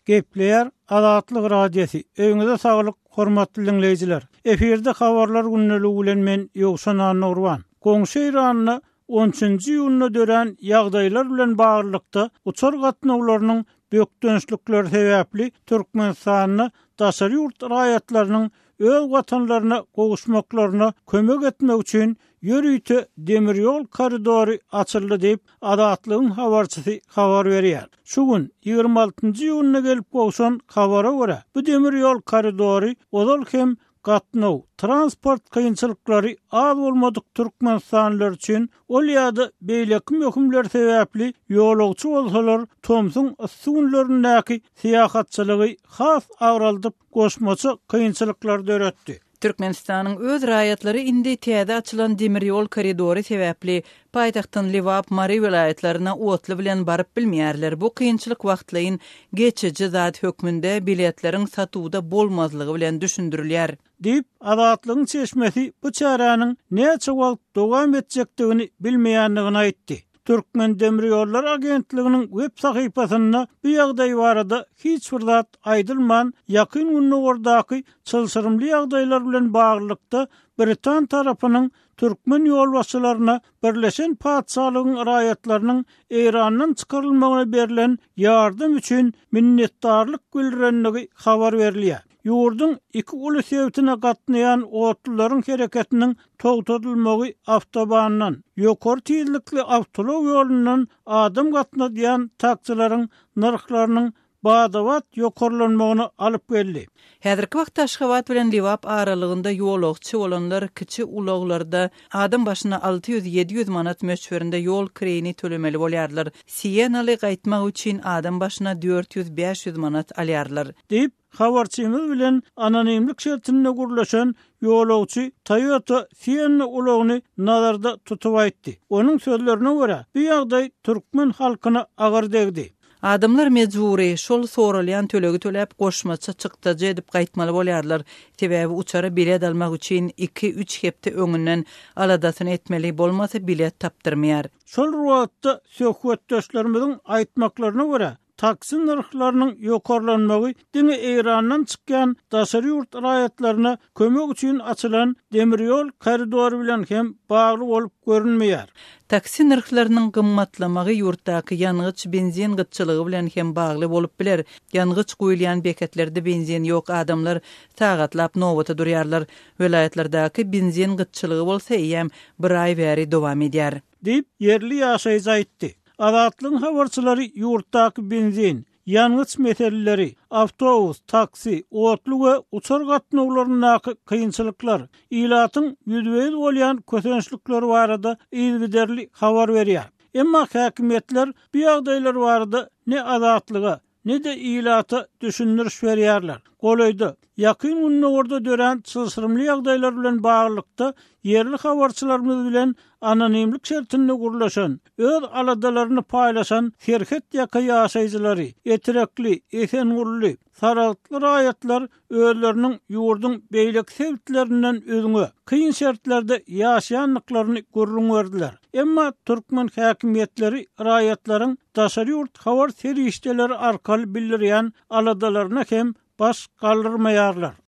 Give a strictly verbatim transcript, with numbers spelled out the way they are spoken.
Gepleyer Azatlyk radiosi. Öňüňize saglyk, hormatly dinleyijiler. Eferde habarlar günneligi bilen men Ýogşan Nurwan. Goňşy Iranyny on üçinji ýylyna dören ýagdaýlar bilen baglykda uçar gatnawlarynyň bökdönüşlikleri sebäpli Türkmenistanyny daşary ýurt raýatlarynyň öz watanlaryna gowuşmaklaryna kömek etmek üçin ýörüýte demir ýol koridory açyldy diýip Azatlygyň habarçysy habar berýär. Şu gün ýygrima altynjy ýylyna gelip gowşan habara görä bu demir ýol koridory ozal hem gatnaw, transport kynçylyklary az bolmadyk türkmenistanylar üçin ol ýa-da beýlekim hökümler sebäpli ýolagçy bolsalar Tomsun ysgynlarynyňky syýahatçylygy has awraldyp goşmaçy kynçylyklar döretdi. Türkmenistanyň öz raýatlary indi täze açylan demir ýol koridory sebäpli paýtagtyň Liwap, Mary vilayetlerine otly bilen baryp bilmeýärler. Bu kynçylyk wagtlaryň geçici zat hökmünde biletleriň satuwda bolmazlygy bilen düşündirilýär. Diýip Azatlygyň çeşmesi bu çaranyň näçe wagt dowam etjekdigini bilmeýändigini aýtdy. Türkmen Demir Ýollar Agentliginiň web sahypasynda bu ýagdaý barada hiç bir zat aýdylman, ýakyn günlerdaky çylşyrymly ýagdaýlar bilen baglykda Britan tarapynyň Türkmen ýolbaşçylaryna Birleşen Padşahlygyň raýatlarynyň Iranyň çykarylmagyna berilen ýardym üçin minnetdarlyk bildirenligi habar berilýär. Ýurdun iki uly sebätine gatnaýan otlaryň hereketiniň togtadylmagy awtobanyň ýokary tezlikli awtolow ýolundan adam gatnaýan taksilaryň narhlarynyň badawat ýokarlanmagyny alyp geldi. Häzirki wagtda Aşgabat bilen Liwap aralygynda ýolagçy bolanlar kiçi ulaglarda adam başyna alty ýüz ýedi ýüz manat möçberinde ýol kireni tölemeli bolýarlar. Sienaly gaýtmak üçin adam başyna dört ýüz beş ýüz manat alýarlar. Diýip habarçymyz bilen anonimlik şertinde gurlaşan ýolagçy Toyota Sienna ulagyny nazarda tutup aýtdy. Onuň sözlerine görä, bu ýagdaý türkmen halkyna agyr degdi. Adamlar mecburi şol soralyan tölegi tölep goşmaça çykdyjy edip gaýtmaly bolýarlar. Sebäbi uçara bilet almak üçin iki üç hepde öňünden aladasyny etmeli bolmasa bilet tapdyrmaýar. Şol ruwatda söhbetdeşlerimiziň aýtmaklaryna görä taksi narhlarynyň ýokarlanmagy diňe Iranyň çykýan daşary ýurt raýatlaryna kömek üçin açylan demir ýol koridory bilen hem bagly bolup görünmeýär. Taksi narhlarynyň gymmatlamagy ýurtdaky ýangıç benzin gytçylygy bilen hem bagly bolup biler. Ýangıç goýulýan beketlerde benzin ýok, adamlar sagatlap nowata durýarlar. Vilayetlerdaky benzin gytçylygy bolsa ýem bir ay bäri dowam edýär. Diýip yerli ýaşaýjy aýtdy. Azatlygyň habarçylary ýurtdaky benzin, ýangıç meseleleri, awtobus, taksi, otly we uçar gatnawlarynyňky kynçylyklar, ilatyň ýüzbeýiz bolýan kösençlikleri barada ýygyderli habar berýär. Emma häkimetler bu ýagdaýlar barada ne azatlyga, ne de ilata düşündiriş berýärler. Golaýdy, ýakyn günlerde dören çylşyrymly ýagdaýlar bilen baglykda yerli habarçylarymyz bilen anonimlik şertinde gurlaşan, öz aladalaryny paýlaşan serhet ýaka ýaşaýjylary, etirekli, esenurly, saratly raýatlar özleriniň ýurdun beýlek sebäplerinden özüňe kyn şertlerde ýaşaýanlyklaryny görüň berdiler. Emma türkmen häkimetleri raýatlaryň daşary ýurt habar serişdeleri arkaly bildirýän aladalaryna hem baş galdyrmaýarlar.